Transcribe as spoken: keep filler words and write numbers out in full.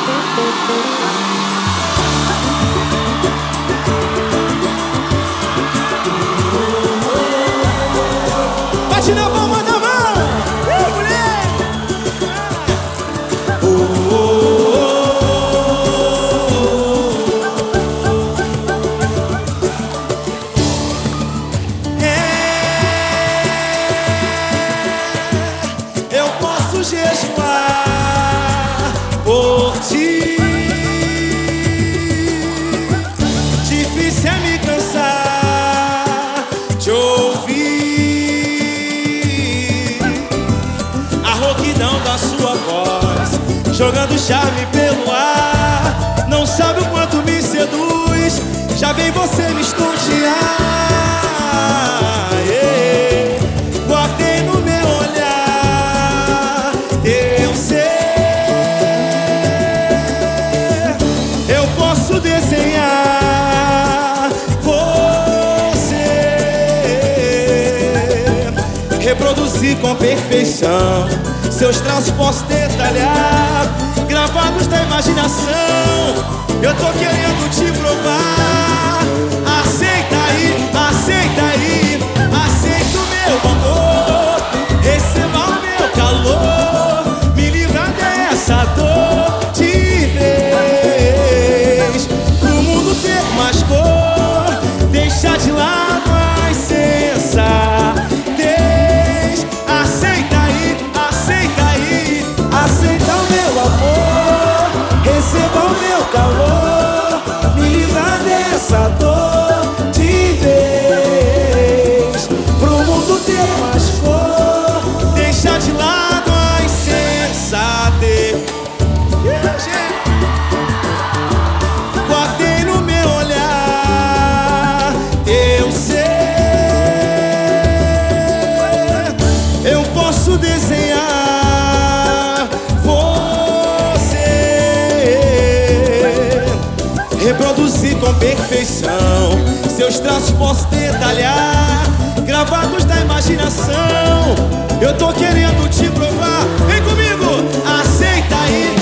Bate na palma da mão, uh, mulher! Oh, oh, oh. É, eu posso jejuar por ti. Difícil é me cansar de ouvir a rouquidão da sua voz, jogando charme pelo ar. Não sabe o quanto me seduz, já vem você me estontear. Yeah. Guardei no meu olhar teu ser. Eu posso desenhar você, reproduzir com perfeição seus traços, posso detalhar, gravados da imaginação. Eu tô querendo te provar. Aceita aí, aceita aí, aceita o meu amor, receba o meu calor, me livra dessa dor de vez, pro mundo ter mais cor, deixa de lado a insensatez. Aceita aí, aceita aí, aceita o meu amor, receba o meu calor, me livra dessa dor de vez, pro mundo ter mais cor, deixa de lado a insensatez. Guardei no meu olhar teu ser. Eu posso desenhar você, reproduzir com perfeição seus traços, posso detalhar, gravados da imaginação. Eu tô querendo te provar. Vem comigo, aceita aí,